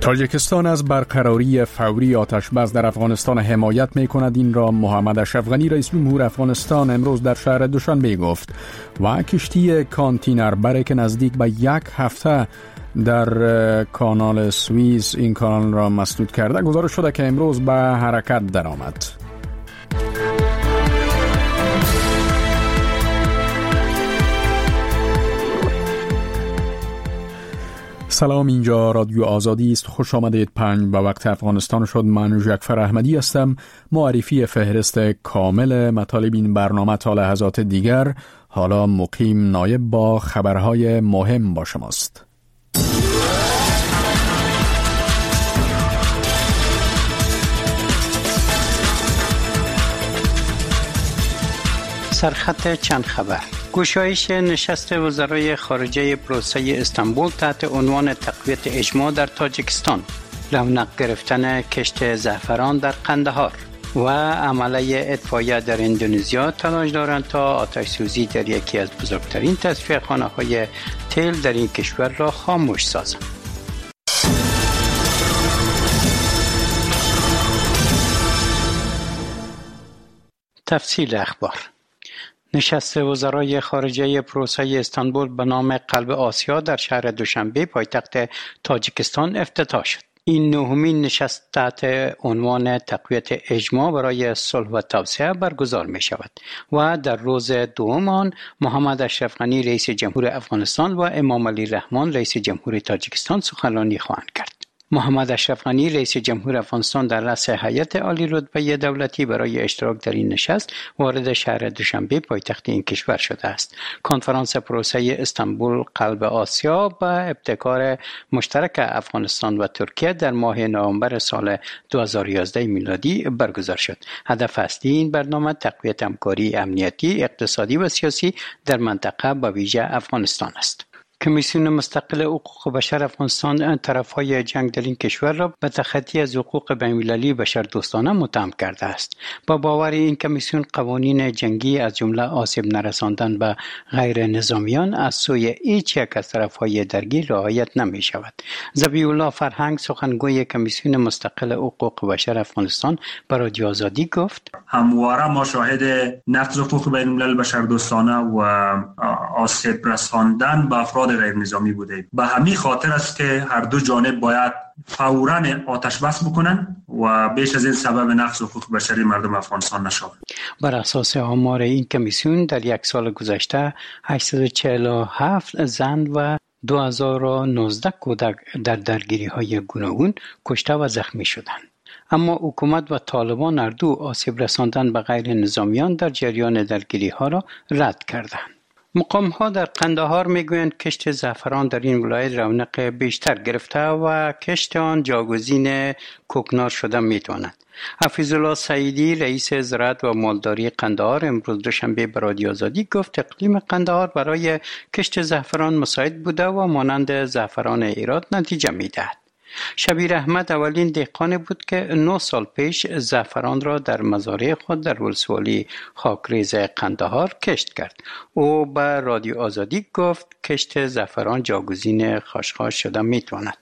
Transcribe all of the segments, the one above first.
تاجیکستان از برقراری فوری آتش بس در افغانستان حمایت می‌کند. این را محمد اشرف غنی رئیس جمهور افغانستان امروز در شهر دوشنبه گفت و کشتی کانتینر بری که نزدیک به 1 هفته در کانال سوئیس این کانال را مسدود کرده گزارش شده که امروز به حرکت درآمد. سلام، اینجا رادیو آزادی است. خوش آمدید. 5 به وقت افغانستان شد. من جعفر احمدی هستم. معرفی فهرست کامل مطالب این برنامه تا لحظات دیگر. حالا مقیم نایب با خبرهای مهم با شماست. سرخط چند خبر. گشایش نشست وزرای خارجه پروسه استانبول تحت عنوان تقویت اجماع در تاجیکستان، رونق گرفتن کشت زعفران در قندهار و عمله اطفائیه در اندونزیا تلاش دارند تا آتش سوزی در یکی از بزرگترین تصفیه خانه های تیل در این کشور را خاموش سازند. تفصیل اخبار. نشست وزرای خارجه پروسه استانبول به نام قلب آسیا در شهر دوشنبه پایتخت تاجیکستان افتتاح شد. این نهمین نشست تحت عنوان تقویت اجماع برای صلح و توسعه برگزار می شود و در روز دوم آن محمد اشرف غنی رئیس جمهور افغانستان و امام علی رحمان رئیس جمهور تاجیکستان سخنرانی خواهند کرد. محمد اشرف غنی رئیس جمهور افغانستان در رأس هیئت عالی رتبه دولتی برای اشتراک در این نشست وارد شهر دوشنبه پایتخت این کشور شده است. کنفرانس پروسه استانبول قلب آسیا به ابتکار مشترک افغانستان و ترکیه در ماه نوامبر سال 2011 میلادی برگزار شد. هدف اصلی این برنامه تقویت همکاری امنیتی، اقتصادی و سیاسی در منطقه به ویژه افغانستان است. کمیسیون مستقل حقوق بشر افغانستان طرفهای جنگ در این کشور را به تخطی از حقوق بین‌المللی بشردوستانه متهم کرده است. با باور این کمیسیون قوانین جنگی از جمله آسیب نرساندن به غیر نظامیان از سوی هیچ یک از طرفهای درگیر رعایت نمی شود. ذبیح الله فرهنگ سخنگوی کمیسیون مستقل حقوق بشر افغانستان به رادیو آزادی گفت: همواره ما شاهد نقض حقوق بین‌الملل بشردوستانه و آسیب رساندن به افراد غیر نظامی بوده. به همین خاطر است که هر دو جانب باید فوراً آتش بس بکنن و بیش از این سبب نقض حقوق بشری مردم افغانستان نشود. بر اساس آمار این کمیسیون در یک سال گذشته 847 زن و 2019 کودک در درگیری‌های گوناگون کشته و زخمی شدند. اما حکومت و طالبان هر دو آسیب رساندن به غیر نظامیان در جریان درگیری‌ها را رد کردند. مقام‌ها در قندهار می‌گویند کشت زعفران در این ولایت رونق بیشتر گرفته و کشت آن جاگزین کوکنار شده می‌تواند. حفیظ الله سعیدی رئیس زراعت و مالداری قندهار امروز دوشنبه به رادیو آزادی گفت اقلیم قندهار برای کشت زعفران مساعد بوده و مانند زعفران هرات نتیجه می‌دهد. شبیر احمد اولین دهقانی بود که 9 سال پیش زعفران را در مزارع خود در ولسوالی خاکریز قندهار کشت کرد. او به رادیو آزادی گفت کشت زعفران جاگزین خاشخاش شده میتواند.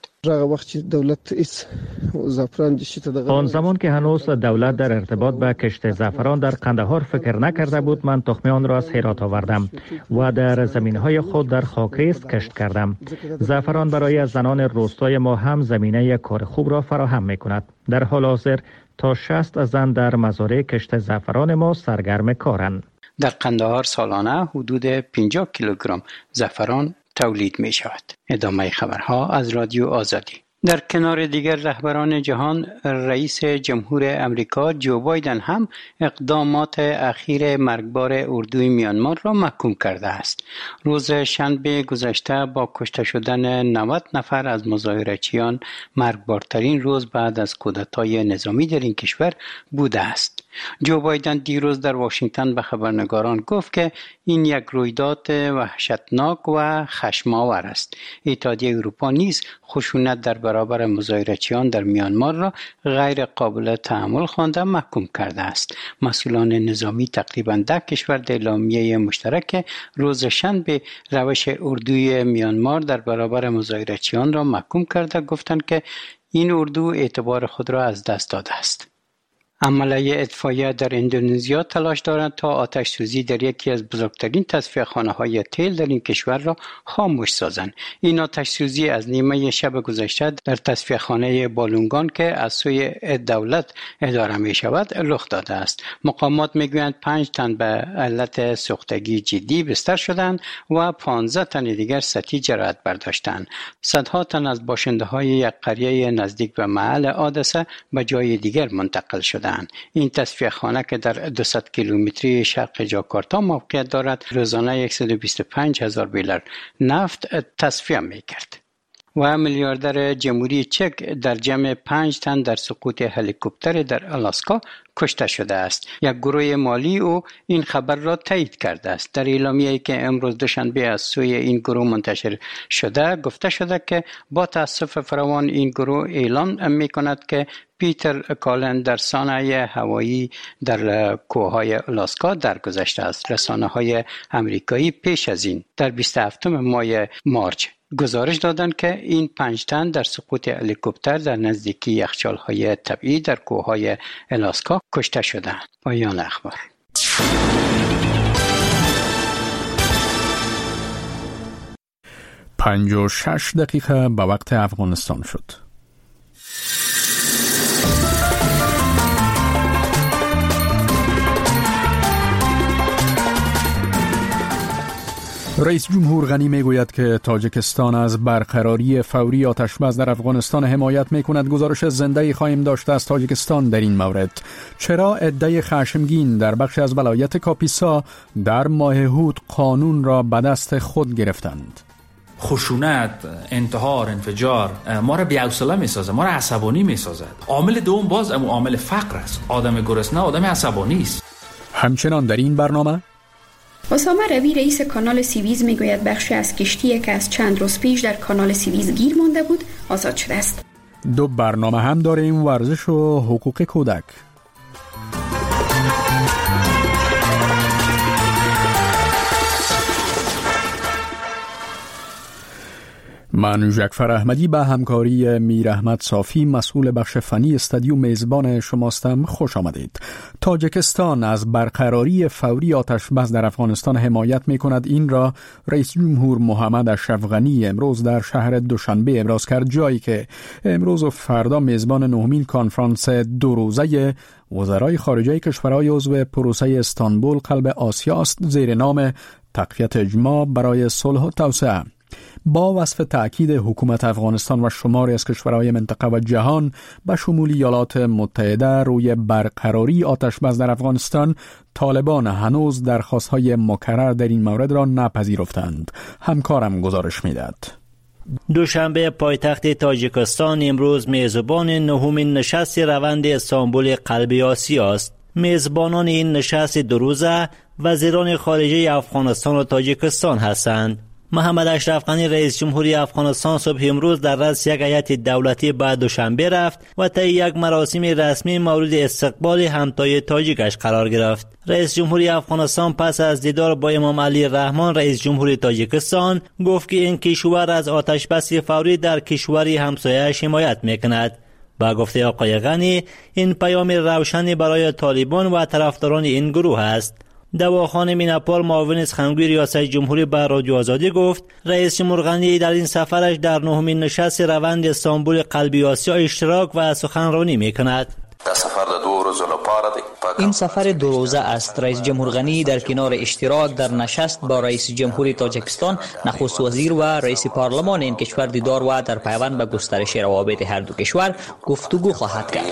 آن زمان که هنوز دولت در ارتباط به کشت زعفران در قندهار فکر نکرده بود، من تخمیان را از هرات آوردم و در زمینهای خود در خاکریز کشت کردم. زعفران برای زنان روستای ما هم زمینه کار خوب را فراهم می کند. در حال حاضر تا 60 زن در مزارع کشت زعفران ما سرگرم کارند. در قندهار سالانه حدود 50 کیلوگرم زعفران تولید می شود. ادامه خبرها از رادیو آزادی. در کنار دیگر رهبران جهان، رئیس جمهور امریکا جو بایدن هم اقدامات اخیر مرگبار اردوی میانمار را محکوم کرده است. روز شنبه گذشته با کشته شدن 90 نفر از مظاهرچیان مرگبارترین روز بعد از کودتای نظامی در این کشور بوده است. جو بایدن دیروز در واشنگتن به خبرنگاران گفت که این یک رویداد وحشتناک و خشم‌آور است. اتحادیه اروپا نیز خشونت در برابر مظاهرچیان در میانمار را غیر قابل تحمل خوانده محکوم کرده است. مسئولان نظامی تقریباً 10 کشور در اعلامیه مشترک روز شنبه روش اردوی میانمار در برابر مظاهرچیان را محکوم کرده گفتند که این اردو اعتبار خود را از دست داده است. عملیه اطفائیه در اندونزیا تلاش دارد تا آتش سوزی در یکی از بزرگترین تصفیه‌خانه‌های تیل در این کشور را خاموش سازند. این آتش سوزی از نیمه شب گذشته در تصفیه‌خانه بالونگان که از سوی دولت اداره می شود رخ داده است. مقامات میگویند 5 تن به علت سوختگی جدی بستر شدند و 15 تن دیگر سطحی جراحت برداشتند. صدها تن از باشنده‌های یک قریه نزدیک به محل حادثه به جای دیگر منتقل شدند. این تصفیه‌خانه که در 200 کیلومتری شرق جاکارتا موقعیت دارد روزانه 125,000 بیرل نفت تصفیه می‌کرد. و میلیاردر جمهوری چک در جمع 5 تن در سقوط هلیکوپتر در آلاسکا کشته شده است. یک گروه مالی او این خبر را تایید کرده است. در اعلامیه‌ای که امروز دوشنبه از سوی این گروه منتشر شده گفته شده که با تأسف فراوان این گروه اعلام می‌کند که پیتر کالن در سانحه هوایی در کوههای آلاسکا درگذشته است. رسانه‌های آمریکایی پیش از این در 27 ماه مارچ گزارش دادند که این 5 تن در سقوط هلیکوپتر در نزدیکی یخچال‌های طبیعی در کوههای آلاسکا کشته شدند. پایان اخبار. 56 دقیقه به وقت افغانستان شد. رئیس جمهور غنی میگوید که تاجیکستان از برقراری فوری آتش بس در افغانستان حمایت میکند. گزارش زنده خواهیم داشت از تاجیکستان در این مورد. چرا عده خشمگین در بخش از ولایت کاپیسا در ماه هود قانون را به دست خود گرفتند؟ خشونت، انتحار، انفجار ما را بی‌حوصله می‌سازد، ما را عصبانی می‌سازد. عامل دوم باز عامل فقر است. آدم گرسنه آدم عصبانی است. همچنان در این برنامه اسامه روی رئیس کانال سویز میگوید بخشی از کشتی که از چند روز پیش در کانال سویز گیر مانده بود آزاد شده است. 2 برنامه هم داریم: ورزش و حقوق کودک. من جعفر احمدی به همکاری میر احمد صافی مسئول بخش فنی استودیو میزبان شماستم. خوش آمدید. تاجیکستان از برقراری فوری آتش بس در افغانستان حمایت می کند. این را رئیس جمهور محمد اشرف غنی امروز در شهر دوشنبه ابراز کرد، جایی که امروز و فردا میزبان 9مین کنفرانس 2 روزه وزرای خارجه کشورهای عضو پروسه استانبول قلب آسیا است زیر نام تقویت اجماع برای صلح و توسعه. با وصف تأکید حکومت افغانستان و شماری از کشورهای منطقه و جهان به شمول ایالات متحده روی برقراری آتش بس در افغانستان، طالبان هنوز درخواست‌های مکرر در این مورد را نپذیرفتند. همکارم گزارش می‌دهد. دوشنبه پایتخت تاجیکستان امروز میزبان 9مین نشست روند استانبول قلب آسیا است. میزبانان این نشست 2 روزه وزیران خارجه افغانستان و تاجیکستان هستند. محمد اشرف غنی رئیس جمهوری افغانستان صبح امروز در رأس یک هیئت دولتی به دوشنبه رفت و طی یک مراسم رسمی مورد استقبال همتای تاجیکش قرار گرفت. رئیس جمهوری افغانستان پس از دیدار با امام علی رحمان رئیس جمهوری تاجیکستان گفت که این کشور از آتش بس فوری در کشوری همسایه‌اش حمایت می‌کند. با گفته آقای غنی این پیام روشنی برای طالبان و طرفداران این گروه است. دواخان میناپور معاون سخنگوی ریاست جمهوری به رادیو آزادی گفت رئیس جمهور غنی در این سفرش در 9مین نشست روند استانبول قلب آسیا اشتراک و سخنرانی می‌کند. این سفر 2 روزه است. رئیس جمهور غنی در کنار اشتراک در نشست با رئیس جمهوری تاجیکستان، نخست وزیر و رئیس پارلمان این کشور دیدار و در پیوند به گسترش روابط هر دو کشور گفتگو خواهد کرد.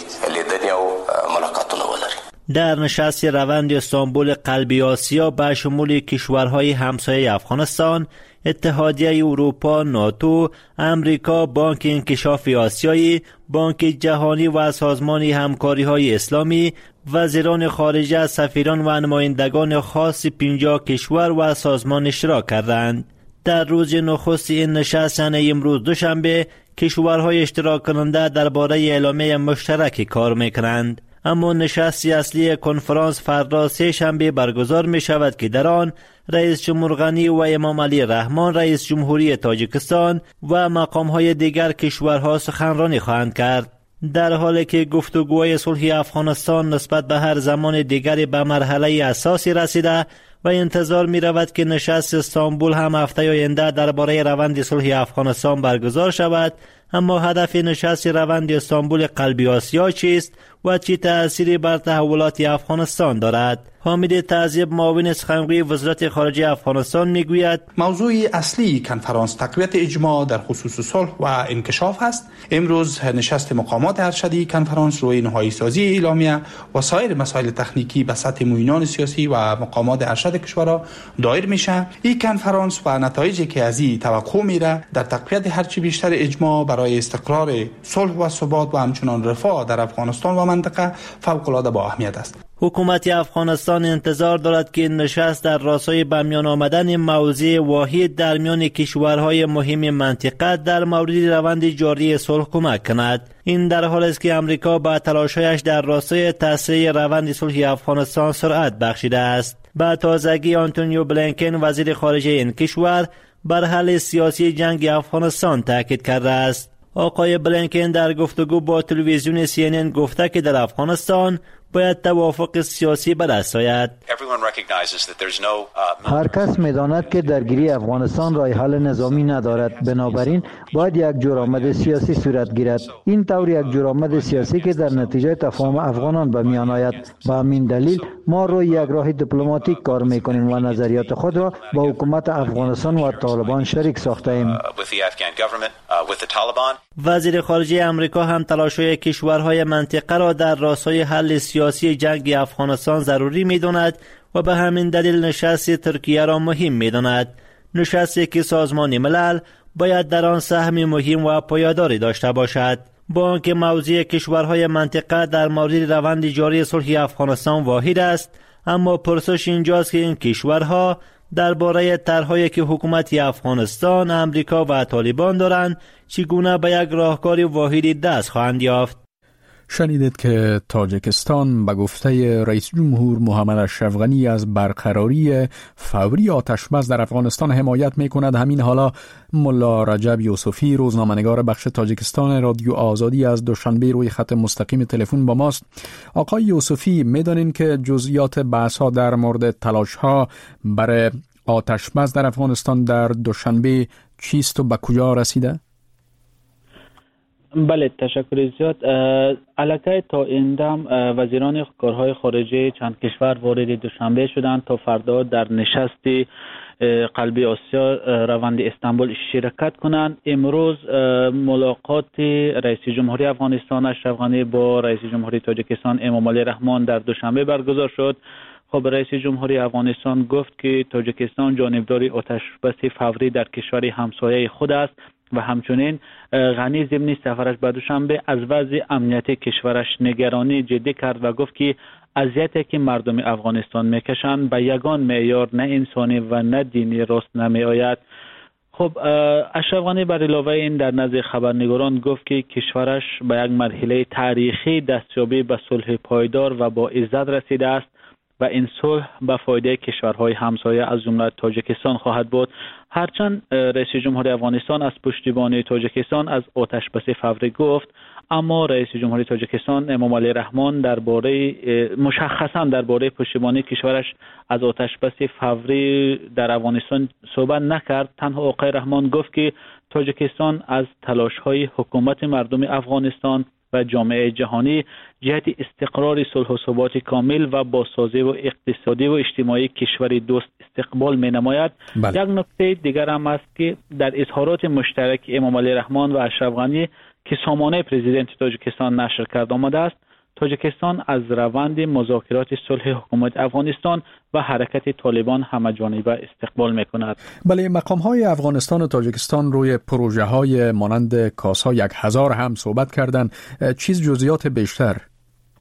در نشست روند استانبول قلب آسیا به شمول کشورهای همسایه افغانستان، اتحادیه اروپا، ناتو، امریکا، بانک انکشاف آسیایی، بانک جهانی و سازمان همکاری‌های اسلامی، وزیران خارجه، سفیران و نمایندگان خاص 50 کشور و سازمان اشتراک کردند. در روز نخست این نشست یعنی امروز دوشنبه کشورهای اشتراک کننده درباره اعلامیه مشترک کار می‌کنند. اما نشست اصلی کنفرانس فردا سه شنبه برگزار می شود که در آن رئیس جمهور غنی و امام علی رحمان رئیس جمهوری تاجیکستان و مقام‌های دیگر کشورها سخنرانی خواهند کرد. در حالی که گفتگوهای صلح افغانستان نسبت به هر زمان دیگری به مرحله اساسی رسیده و انتظار می رود که نشست استانبول هم هفته آینده درباره روند صلح افغانستان برگزار شود، اما هدف نشست روند استانبول قلبی آسیا چیست و چه تأثیری بر تحولات افغانستان دارد؟ حامد تعذیب معاون سخنگوی وزارت خارجه افغانستان میگوید موضوع اصلی کنفرانس تقویت اجماع در خصوص صلح و انکشاف است. امروز نشست مقامات ارشدی کنفرانس روی نهایی سازی اعلامیه و سایر مسائل تکنیکی به سطح معینان سیاسی و مقامات ارشد کشورها دایر میشه. این کنفرانس و نتایجی که از این توقع میره در تقویت هرچی بیشتر اجماع برای استقرار صلح و ثبات و همچنان رفاه در افغانستان و منطقه فوق العاده با اهمیت است. حکومت افغانستان انتظار دارد که نشست در راستای به میان آمدن موضع واحد در میان کشورهای مهم منطقه در مورد روند جاری صلح کمک کند. این در حالی است که امریکا با تلاش‌هایش در راستای تسریع روند صلح افغانستان سرعت بخشیده است. با تازگی آنتونیو بلینکن وزیر خارجه این کشور بر حل سیاسی جنگ افغانستان تاکید کرده است. آقای بلینکن در گفتگو با تلویزیون CNN گفته که در افغانستان باید توافق سیاسی به دست آید. هر کس می‌داند که درگیری افغانستان راه حل نظامی ندارد، بنابراین باید یک جورآمد سیاسی صورت گیرد. این طور یک جورآمد سیاسی که در نتیجه تفاهم افغانان به میان آید. به همین دلیل ما روی یک راه دیپلماتیک کار می‌کنیم و نظریات خود را با حکومت افغانستان و طالبان شریک ساخته‌ایم. وزیر خارجه آمریکا هم تلاش‌های کشورهای منطقه را در راستای حل سیاسی جنگ افغانستان ضروری می‌داند و به همین دلیل نشست ترکیه را مهم می‌داند. نشستی که سازمان ملل باید در آن سهم مهم و پایداری داشته باشد. با آنکه موضوع کشورهای منطقه در مورد روند جاری صلح افغانستان واحد است، اما پرسش اینجاست که این کشورها درباره طرح‌هایی که حکومت افغانستان، امریکا و طالبان دارند چگونه به یک راهکار واحدی دست خواهند یافت. شنیدید که تاجیکستان به گفته رئیس جمهور محمد اشرف غنی از برقراری فوری آتشبس در افغانستان حمایت می‌کند. همین حالا ملا رجب یوسفی روزنامه‌نگار بخش تاجیکستان رادیو آزادی از دوشنبه روی خط مستقیم تلفن با ماست. آقای یوسفی، می‌دانین که جزئیات بحث‌ها در مورد تلاش‌ها برای آتشبس در افغانستان در دوشنبه چیست و به کجا رسیده؟ بله، تشکر زیاد. علاقه تا ایندم وزیران کارهای خارجه چند کشور وارد دوشنبه شدند تا فردا در نشست قلبی آسیا روند استانبول شرکت کنند. امروز ملاقات رئیس جمهوری افغانستان اشرف غنی با رئیس جمهوری تاجیکستان امام علی رحمان در دوشنبه برگزار شد. خب رئیس جمهوری افغانستان گفت که تاجیکستان جانبدار آتشبس فوری در کشور همسایه خود است و همچنین غنی ضمن سفرش به دوشنبه از وضع امنیتی کشورش نگرانی جدی کرد و گفت که اذیتی که مردم افغانستان میکشند به یگان معیار نه انسانی و نه دینی راست نمی آید. خب اشرف غنی بر علاوه این در نزد خبرنگاران گفت که کشورش به یک مرحله تاریخی دستیابی به صلح پایدار و با عزت رسیده است و این صلح به فایده کشورهای همسایه از جمله تاجیکستان خواهد بود. هرچند رئیس جمهوری افغانستان از پشتیبانی تاجیکستان از آتشبس فوری گفت، اما رئیس جمهوری تاجیکستان امام علی رحمان مشخصا درباره پشتیبانی کشورش از آتشبس فوری در افغانستان صحبت نکرد. تنها آقای رحمان گفت که تاجیکستان از تلاش‌های حکومت مردم افغانستان و جامعه جهانی جهت استقرار صلح و ثبات کامل و بازسازی و اقتصادی و اجتماعی کشور دوست استقبال می‌نماید. یک نکته دیگر هم است که در اظهارات مشترک امام علی رحمان و اشرف غنی که سامانه پرزیدنت تاجیکستان نشر کرده آمده است، تاجیکستان از روند مذاکرات صلح حکومت افغانستان و حرکت طالبان همه‌جانبه استقبال می‌کند. بله، مقام‌های افغانستان و تاجیکستان روی پروژه‌های مانند کاسا 1000 هم صحبت کردند. چیز جزئیات بیشتر؟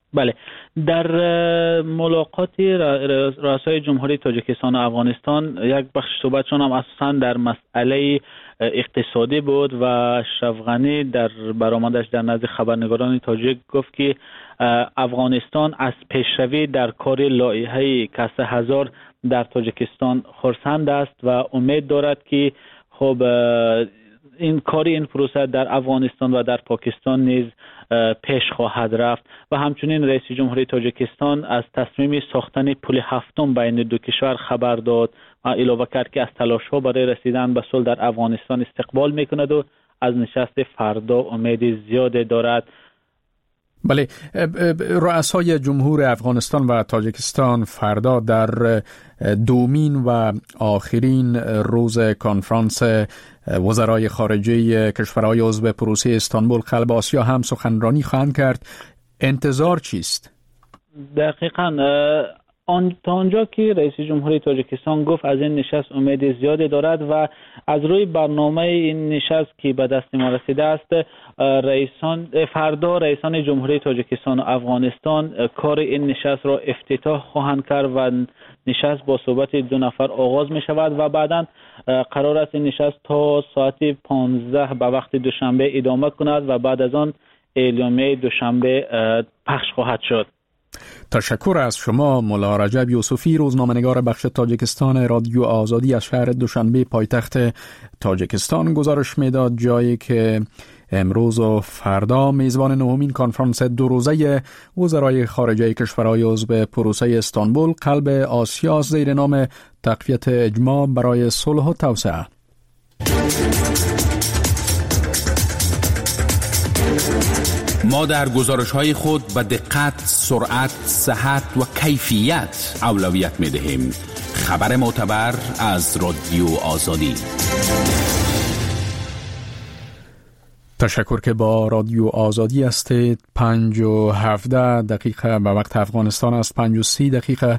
بله، در ملاقات رؤسای جمهوری تاجیکستان و افغانستان یک بخش صحبتشون هم اساساً در مسئله اقتصادی بود و اشرف غنی در برآمدش در نزد خبرنگاران تاجیک گفت که افغانستان از پیشروی در کار لایحه کسب هزار در تاجیکستان خرسند است و امید دارد که خب این پروسه در افغانستان و در پاکستان نیز پیش خواهد رفت. و همچنین رئیس جمهوری تاجیکستان از تصمیم ساختن پل هفتم بین دو کشور خبر داد و اضافه کرد که از تلاش‌ها برای رسیدن به صلح در افغانستان استقبال می‌کند و از نشست فردا امید زیاد دارد. بله، رؤسای جمهور افغانستان و تاجیکستان فردا در دومین و آخرین روز کنفرانس وزرای خارجه کشورهای عضو پروسه استانبول قلب آسیا هم سخنرانی خواهند کرد. انتظار چیست؟ دقیقاً تا آنجا که رئیس جمهوری تاجیکستان گفت از این نشست امید زیادی دارد و از روی برنامه این نشست که به دست ما رسیده است، فردا رئیسان جمهوری تاجیکستان و افغانستان کار این نشست را افتتاح خواهند کرد و نشست با صحبت دو نفر آغاز می شود و بعدا قرار است این نشست تا ساعت 15 به وقت دوشنبه ادامه کند و بعد از آن اعلامیه دوشنبه پخش خواهد شد. تشکر از شما مولا رجب یوسفی، روزنامه‌نگار بخش تاجیکستان رادیو آزادی از شهر دوشنبه پایتخت تاجیکستان گزارش میداد، جایی که امروز و فردا میزبان نهمین کنفرانس دو روزه وزرای خارجه کشورهای عضو پروسه استانبول قلب آسیا زیر نام تقویت اجماع برای صلح و توسعه. ما در گزارش‌های خود به دقت، سرعت، صحت و کیفیت اولویت می‌دهیم. خبر معتبر از رادیو آزادی. تشکر که با رادیو آزادی هستید. 5:17 به وقت افغانستان است. 5:30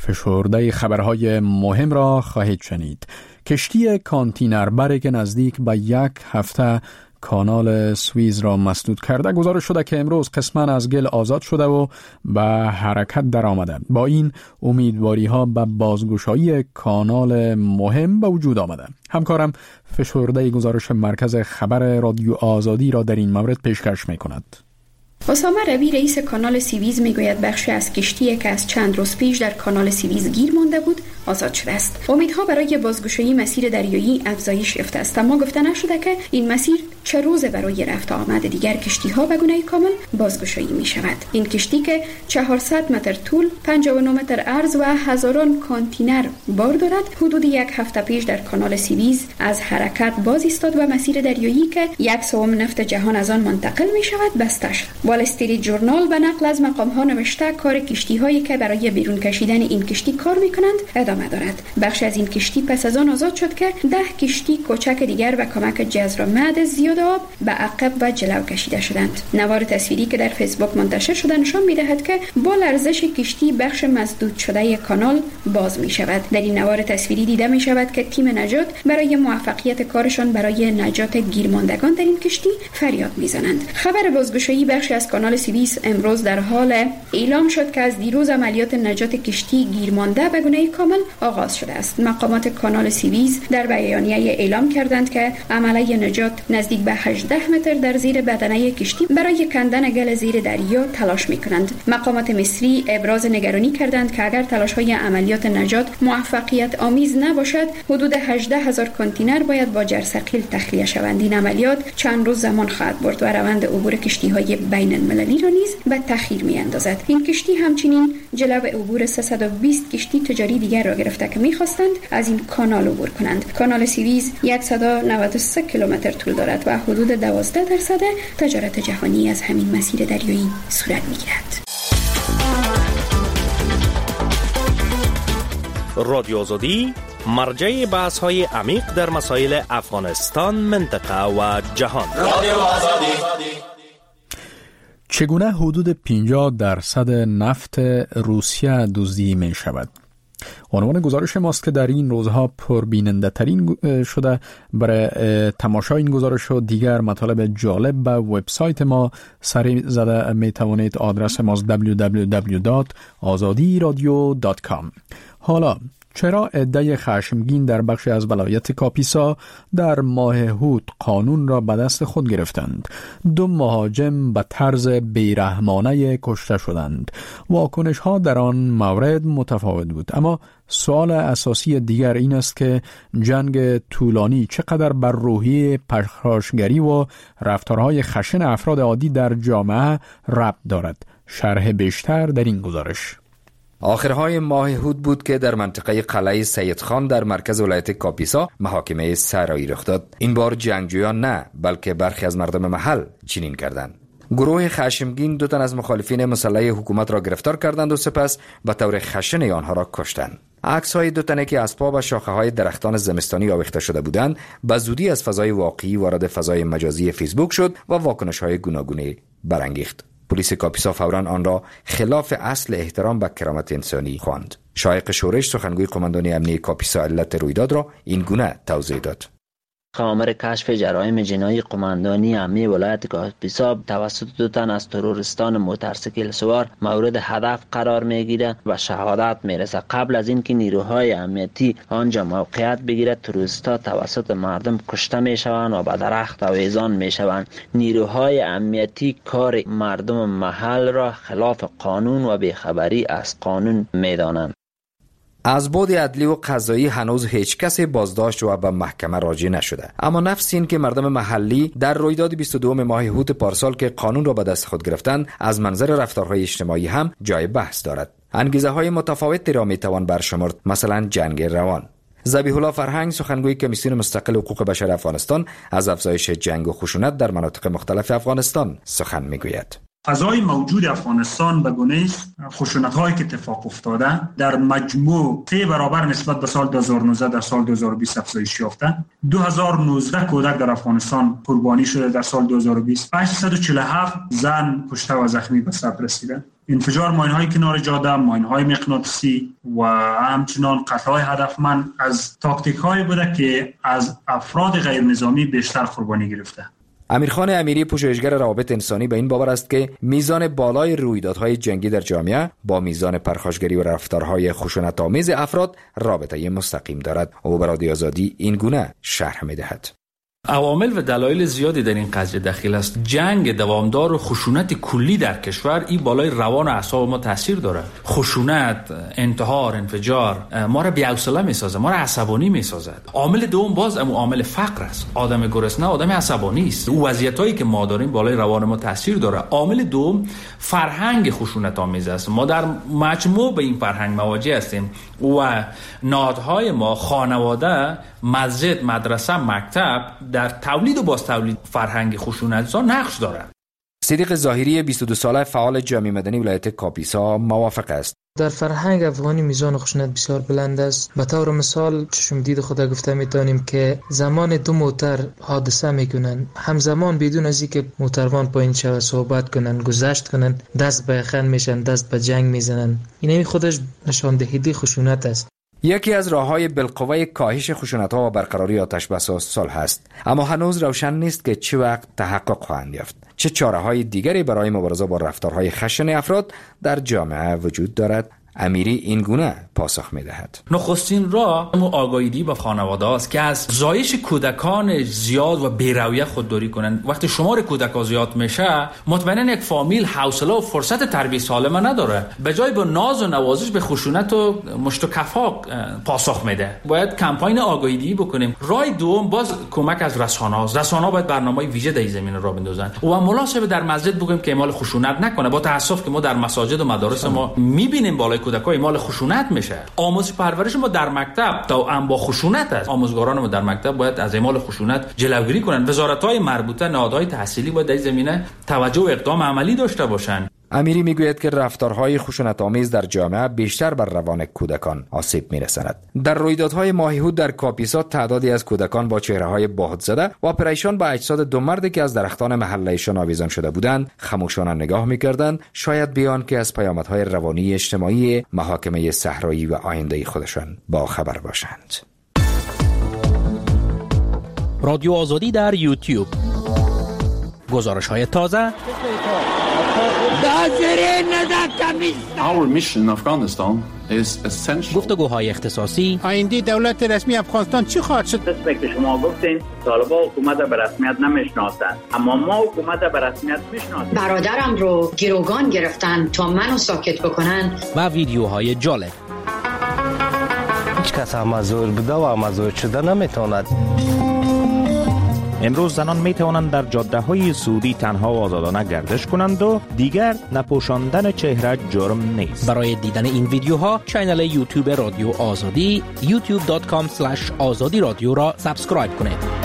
فشرده خبرهای مهم را خواهید شنید. کشتی کانتینربری که نزدیک به 1 هفته کانال سوئیز را مسدود کرده گزارش شده که امروز قسماً از گل آزاد شده و به حرکت در آمده. با این امیدواری ها به بازگشایی کانال مهم به وجود آمده. همکارم فشرده گزارش مرکز خبر رادیو آزادی را در این مورد پیشکش می کند. اسامه روی رئیس کانال سوئیز میگوید بخشی از کشتی که از چند روز پیش در کانال سوئیز گیر مانده بود آزاد شده است. امیدها برای بازگشایی مسیر دریایی افزایش یافته است، اما گفته نشده که این مسیر چه روز برای رفت آمد دیگر کشتی ها به گونه کامل بازگشایی می شود. این کشتی که 400 متر طول، 59 متر عرض و هزاران کانتینر بار دارد، حدود 1 هفته پیش در کانال سوئیز از حرکت باز ایستاد و مسیر دریایی که 1/3 نفت جهان از آن منتقل می شود بسته شد. وال استریت جورنال به نقل از مقام‌ها نوشته کار کشتی‌هایی که برای بیرون کشیدن این کشتی کار می‌کنند ادامه دارد. بخش از این کشتی پس از آن آزاد شد که 10 کشتی کوچک دیگر به کمک جزر مد زیاد آب به عقب و جلو کشیده شدند. نوار تصویری که در فیسبوک منتشر شده نشان می‌دهد که با لرزش کشتی بخش مسدود شده کانال باز می‌شود. در این نوار تصویری دیده می‌شود که تیم نجات برای موفقیت کارشان برای نجات گیرماندگان در این کشتی فریاد می‌زنند. خبر بازگشایی بخش از کانال سوئیس امروز در حال اعلام شد که از دیروز عملیات نجات کشتی گیرمانده به گونه کامل آغاز شده است. مقامات کانال سوئیس در بیانیه اعلام کردند که عملیات نجات نزدیک به 18 متر در زیر بدنه کشتی برای کندن گل زیر دریا تلاش می‌کنند. مقامات مصری ابراز نگرانی کردند که اگر تلاش‌های عملیات نجات موفقیت آمیز نباشد، حدود 18,000 کانتینر باید با جرثقیل تخلیه شوند. این عملیات چند روز زمان خواهد برد و روند عبور کشتی‌های بین المللی را نیز به تأخیر می‌اندازد. این کشتی همچنین جلو عبور 320 کشتی تجاری دیگر را گرفته که می‌خواستند از این کانال عبور کنند. کانال سوئیز 193 کیلومتر طول دارد و حدود 12% تجارت جهانی از همین مسیر دریایی صورت می‌گیرد. رادیو آزادی مرجع بحث‌های عمیق در مسائل افغانستان، منطقه و جهان. رادیو آزادی. چگونه حدود 50% نفت روسیه دزدی می شود؟ عنوان گزارش ماست که در این روزها پربیننده ترین شده. برای تماشای این گزارش و دیگر مطالب جالب به وبسایت ما سری زده می توانید. آدرس ما www.azadiradio.com. حالا چرا عده خشمگین در بخشی از ولایت کاپیسا در ماه هود قانون را به دست خود گرفتند؟ 2 مهاجم به طرز بیرحمانه کشته شدند. واکنش ها در آن مورد متفاوت بود، اما سوال اساسی دیگر این است که جنگ طولانی چقدر بر روحیه پرخاشگری و رفتارهای خشن افراد عادی در جامعه ربط دارد. شرح بیشتر در این گزارش. آخرهای ماه هود بود که در منطقه قلعه سید خان در مرکز ولایت کاپیسا محاکمه سرایی رخ داد. این بار جنگجویان نه، بلکه برخی از مردم محل چنین کردند. گروه خشمگین 2 تن از مخالفین مسلح حکومت را گرفتار کردند و سپس به طور خشن آنها را کشتند. عکس‌های 2 تنه که اسباب و شاخه‌های درختان زمستانی آویخته شده بودند به زودی از فضای واقعی وارد فضای مجازی فیسبوک شد و واکنش‌های گوناگونی برانگیخت. پلیس کاپیسا فوراً آن را خلاف اصل احترام به کرامت انسانی خواند. شایق شورش سخنگوی قماندان امنیتی کاپیسا علت رویداد را این گونه توضیح داد. آمر کشف جرایم جنایی قماندانی امنیتی ولایت کاپیسا توسط 2 تن از تروریستان موتورسیکل سوار مورد هدف قرار میگیرد و شهادت میرسد. قبل از اینکه نیروهای امنیتی آنجا موقعیت بگیرد، تروریست‌ها توسط مردم کشته میشوند و به درخت آویزان میشوند. نیروهای امنیتی کار مردم محل را خلاف قانون و بیخبری از قانون میدانند. از بعد عدلی و قضایی هنوز هیچ کسی بازداشت و به محکمه راجع نشده، اما نفس این که مردم محلی در رویداد 22 ماه هود پارسال که قانون را به دست خود گرفتند از منظر رفتارهای اجتماعی هم جای بحث دارد. انگیزه های متفاوتی را می توان برشمرد، مثلا جنگ روان. ذبیح الله فرهنگ سخنگوی کمیسیون مستقل حقوق بشر افغانستان از افزایش جنگ و خشونت در مناطق مختلف افغانستان سخن میگوید. فضای موجود افغانستان به گونه است خشونت‌هایی که اتفاق افتاده در مجموع 3 برابر نسبت به سال 2019 در سال 2020 افزایش یافته. 2019 کودک در افغانستان قربانی شده در سال 2020. 847 زن کشته و زخمی به سر رسیده. انفجار ماین‌های کنار جاده، ماین‌های مغناطیسی و همچنان قطع‌های هدفمند از تاکتیک‌هایی بوده که از افراد غیر نظامی بیشتر قربانی گرفته. امیرخان امیری پژوهشگر روابط انسانی به این باور است که میزان بالای رویدادهای جنگی در جامعه با میزان پرخاشگری و رفتارهای خشونت‌آمیز افراد رابطه مستقیم دارد. او به رادیو آزادی این گونه شرح می‌دهد. عوامل و دلایل زیادی در این قضیه دخیل است. جنگ دوامدار و خشونت کلی در کشور این بالای روان و اعصاب ما تاثیر داره. خشونت، انتحار، انفجار ما را بی‌حوصله می‌سازه، ما را عصبانی می‌سازد. عامل دوم باز عامل فقر است. آدم گرسنه آدم عصبانی است. او وضعیتایی که ما داریم بالای روان ما تاثیر داره. عامل دوم فرهنگ خشونت آمیز است. ما در مجموع به این فرهنگ مواجه هستیم و نهادهای ما، خانواده، مسجد، مدرسه، مکتب در تولید و باز تولید فرهنگ خشونت‌زا نقش دارند. صدیق ظاهری 22 ساله فعال جامعه مدنی ولایت کاپیسا موافق است. در فرهنگ افغانی میزان خشونت بسیار بلند است. به طور مثال چشم دید خدا گفته میتونیم که زمان 2 موتر حادثه میکنن، همزمان بدون از اینکه موتروان پایین شود صحبت کنن، گذشت کنن، دست به خن میشن، دست به جنگ میزنن. این خودش نشان دهنده خشونت است. یکی از راه‌های بالقوه کاهش خشونت‌ها و برقراری آتش بس صلح است، اما هنوز روشن نیست که چه وقت تحقق خواهند یافت. چه چاره‌های دیگری برای مبارزه با رفتارهای خشن افراد در جامعه وجود دارد؟ امیری این گونه پاسخ می‌دهد. نخستین راه آگاهی با خانواده است که از زایش کودکان زیاد و بی‌رویه خودداری کنند. وقتی شمار کودکان زیاد میشه، مطمئنا یک فامیل حوصله و فرصت تربیت سالمه نداره. به جای با ناز و نوازش به خشونت و مشت و کفا پاسخ میده. باید کمپاین آگاهی بکنیم. راه دوم باز کمک از رسانه‌ها است. رسانه‌ها باید برنامه‌های ویژه در این زمینه را بندازن و مناسب در مسجد بگیم که اعمال خشونت نکنه. با تأسف که ما در مساجد و مدارس ما می‌بینیم بالای کودک‌ها اعمال خشونت میشه. آموزش پرورش ما در مکتب تا هم با خشونت است. آموزگاران ما در مکتب باید از اعمال خشونت جلوگیری کنند. وزارت‌های مربوطه، نهادهای تحصیلی باید در این زمینه توجه و اقدام عملی داشته باشند. امیری میگوید که رفتارهای خشونت‌آمیز در جامعه بیشتر بر روان کودکان آسیب میرساند. در رویدادهای ماهیهود در کاپیسا تعدادی از کودکان با چهره‌های باهت زده و پریشان به اجساد دو مردی که از درختان محلهشان آویزان شده بودند خاموشانه نگاه می‌کردند، شاید بیان که از پیامدهای روانی اجتماعی محاکمه صحرایی و آینده خودشان با خبر باشند. رادیو آزادی در یوتیوب. گزارش‌های تازه. گفتگوهای اختصاصی. آینده دولت رسمی افغانستان چی خواهد شد؟ که شما گفتین طالبان حکومت به رسمیت نمیشناسند، اما ما حکومت به رسمیت میشناسیم. برادرم رو گروگان گرفتن تا منو ساکت بکنن. و ویدیوهای جالب. هیچ کس مزور بوده و مزور شده نمیتواند. امروز زنان می توانند در جاده های سعودی تنها و آزادانه گردش کنند و دیگر نپوشاندن چهره جرم نیست. برای دیدن این ویدیوها کانال یوتیوب رادیو آزادی youtube.com/azadi رادیو را سابسکرایب کنید.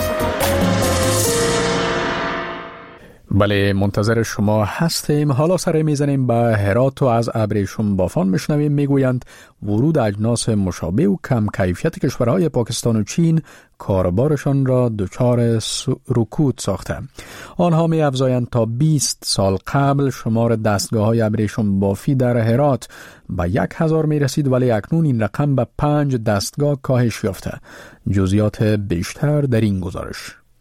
بله، منتظر شما هستیم. حالا سر میزنیم به هرات و از ابریشم بافان میشنویم. میگویند ورود اجناس مشابه و کم کیفیت کشورهای پاکستان و چین کاربارشان را دچار رکود ساخته. آنها می افزایند تا 20 سال قبل شمار دستگاه‌های ابریشم بافی در هرات به 1000 می رسید، ولی اکنون این رقم به 5 دستگاه کاهش یافته. جزئیات بیشتر در این گزارش.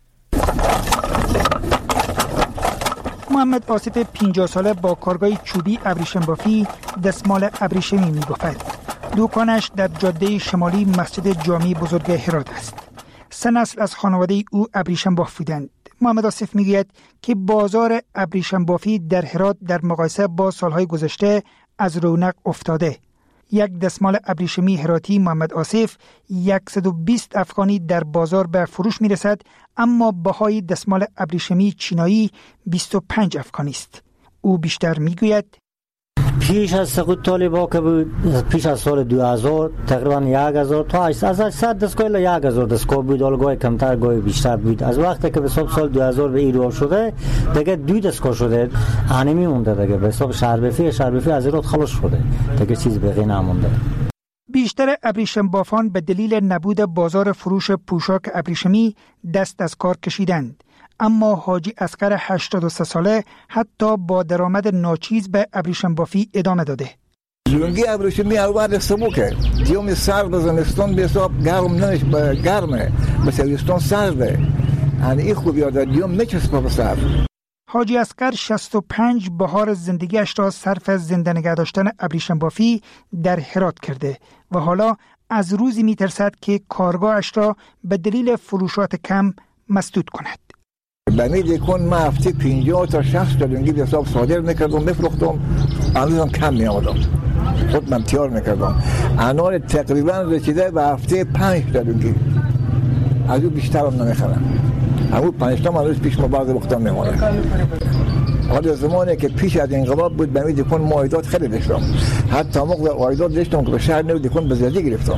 محمد آصف 50 ساله با کارگاه چوبی ابریشم بافی دستمال ابریشمی می‌بافد. دکانش در جاده شمالی مسجد جامع بزرگ هرات است. 3 نسل از خانواده او ابریشم باف بودند. محمد آصف میگوید که بازار ابریشم بافی در هرات در مقایسه با سالهای گذشته از رونق افتاده. یک دستمال ابریشمی هراتی محمد آصف 120 افغانی در بازار به فروش می رسد، اما بهای دستمال ابریشمی چینایی 25 افغانی است. او بیشتر می گوید پیش از سقوط طالبان که بود، پیش از سال 2000 تقریبا 1000 تا 800 دستگاه الی 1000 دستگاه بود، حالا گاهی کمتر گاهی بیشتر بود. از وقتی که به حساب سال 2000 به ایران شده دیگه 2 دستگاه شده، انمی مونده دیگه. به حساب شهربفی از ایران خلاص شده دیگه، چیز باقی نمونده. بیشتر ابریشم بافان به دلیل نبود بازار فروش پوشاک ابریشمی دست از کار کشیدند. اما حاجی اصغر 83 ساله حتی با درآمد ناچیز به ابریشم بافی ادامه داده. لنگی ابریشمی اول سموکه دیوم سرد زمستان به حساب گرمه به سویستان سرده، یعنی این خوب یاده دیوم نچسبه به سر. حاجی اصغر 65 بهار زندگیش را صرف زنده نگه داشتن ابریشم بافی در هرات کرده و حالا از روزی میترسد که کارگاهش را به دلیل فروشات کم مسدود کند. بمید کن ما هفته 50 تا 60 تا لنگی به حساب صادر میکردم میفروختم، الان کم میآمدم، خود من تیار میکردم. الان تقریبا رسیده به هفته 5 تا لنگی، از اون بیشتر هم نمیخرم. همون 5 تا من روز پیش ما بعض وقتا میمونه. حالا زمانی که پیش از انقلاب بود بمید کن ما عایدات خیلی داشتم، حتی موقع عایدات داشتم که به شهر نو کن به زیادی گرفتم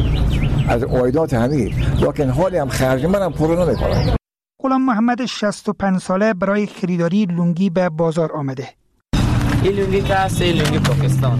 از عایدات همین، لیکن حالی هم خرج منم پر نمیکنم. غلام محمد 65 ساله برای خریداری لنگی به بازار آمده. این لنگی که هست لنگی پاکستان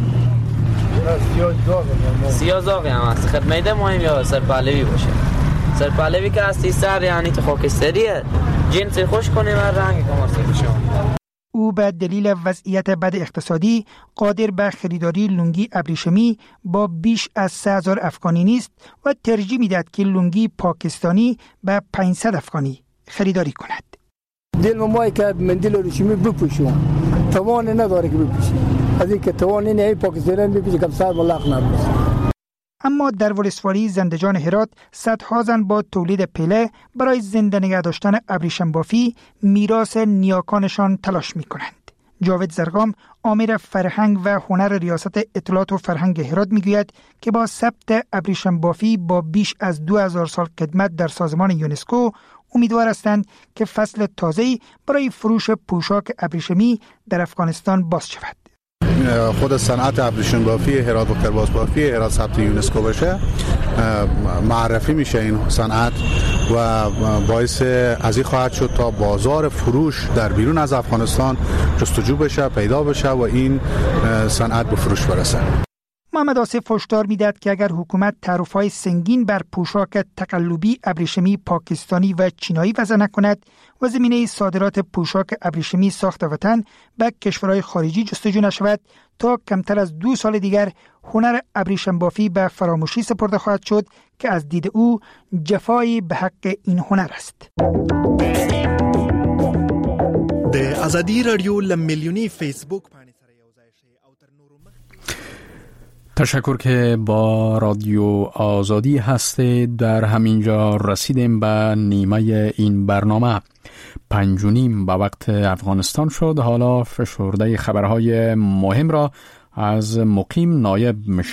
سیاه هم هست، خدمت مهم یا سرپهلوی باشه. سرپهلوی که هستی سر یعنی تو خاکستریه، جنس خوش کنه و رنگ کمارسی بشه. او به دلیل وضعیت بد اقتصادی قادر به خریداری لنگی ابریشمی با بیش از 3000 افغانی نیست و ترجیح میدهد که لنگی پاکستانی به 500 افغانی خریداری کند. دل مایی که مندیل ابریشمی بپوشم توان نداره که بپوشم، از اینکه توان نه پاکستانی بپوشم کم سر بلاق نباشه. اما در ولسوالی زندجان هرات صدها زن با تولید پله برای زنده نگه داشتن ابریشم بافی میراث نیاکانشان تلاش می کنند. جاوید زرگام آمر فرهنگ و هنر ریاست اطلاعات و فرهنگ هرات می گوید که با ثبت ابریشم بافی با بیش از 2000 سال خدمت در سازمان یونسکو امیدوار هستند که فصل تازه‌ای برای فروش پوشاک ابریشمی در افغانستان باز شود. خود صنعت ابریشم بافی هرات و کرباس بافی هرات ثبت یونسکو بشه، معرفی میشه این صنعت و باعث از این خواهد شد تا بازار فروش در بیرون از افغانستان جستجو بشه، پیدا بشه و این صنعت به فروش برسه. محمد آصف هشدار میداد که اگر حکومت تعرفه‌های سنگین بر پوشاک تقلبی ابریشمی پاکستانی و چینایی وضع نکند و زمینه صادرات پوشاک ابریشمی ساخت وطن به کشورهای خارجی جستجو نشود، تا کمتر از 2 سال دیگر هنر ابریشم بافی به فراموشی سپرده خواهد شد که از دید او جفایی به حق این هنر است. د آزادی رادیو لمیلیونی فیسبوک تشکر که با رادیو آزادی هستید. در همینجا رسیدیم به نیمه این برنامه. 5:30 به وقت افغانستان شد. حالا فشرده خبرهای مهم را از مقیم نایب